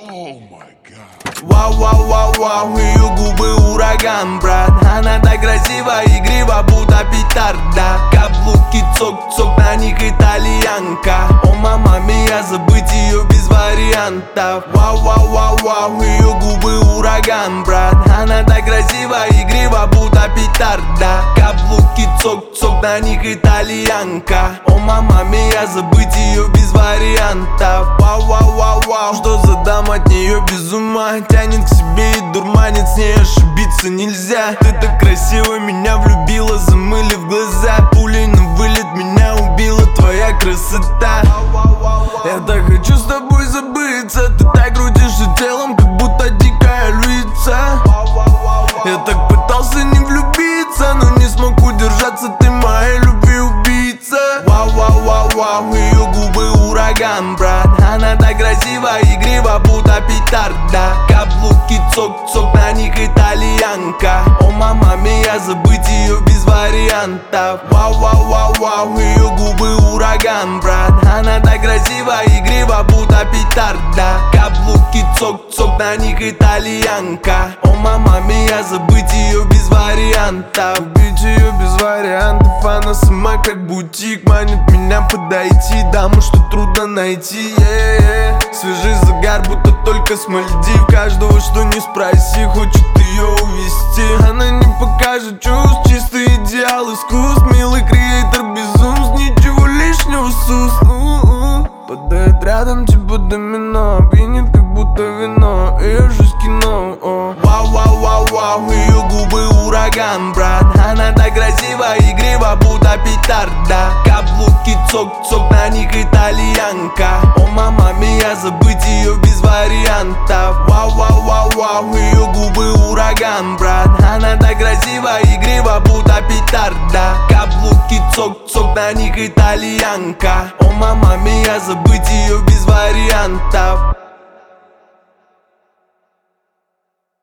Вау, вау, вау, вау, ее губы ураган, брат. Она так красива, игрива, будто петарда. Каблуки цок-цок, на них итальянка. О, мама мия, забыть ее без вариантов. Вау, вау, вау, вау, ее губы ураган, брат. Она так красива, игрива, будто петарда. Каблуки цок-цок, на них итальянка. О, мама мия, забыть ее без вариантов. Вау, вау, вау, вау, что за дама, от нее без ума. Тянет к себе и дурманит, с ней ошибиться нельзя. Ты так красиво меня влюбила, замылив глаза. Пулей на вылет меня убила твоя красота. Я так хочу с тобой забыться. Ты так крутишься телом, как будто дикая львица. Я так пытался не влюбиться, но не смог удержаться. Ты моей любви убийца. Вау, вау, вау, вау, ее губы ураган, брат. Она так красива, игрива, будто петарда. Каблуки цок-цок, на них итальянка. О, мама мия, забыть ее без вариантов. Вау, вау, вау, вау, ее губы ураган, брат. Она так красива, игрива, будто петарда. Каблуки цок-цок, на них итальянка. О, мама мия, забыть ее без вариантов. Убить ее без вариантов, она сама как бутик. Манит меня подойти, даму, что трудно найти. Свежий загар, будто только с Мальдив. Каждого, что не спроси, хочет ее увести. Она не покажет чувств, чистый идеал искусств. Милый креатор безумств, ничего лишнего сус. Падает рядом, типа домино. Пьянит, как будто вино. Ее жизнь кино. Вау, вау, вау, вау, ее губы ураган, брат. Она так красива, игрива, будто петарда. Каблуки цок-цок, на них итальянка. О, мама мия, забыть ее без вариантов. Вау, вау, вау, вау, ее губы ураган, брат. Она так красива, игрива, будто петарда. Каблуки цок-цок, на них итальянка. О, мама мия, забыть ее без вариантов.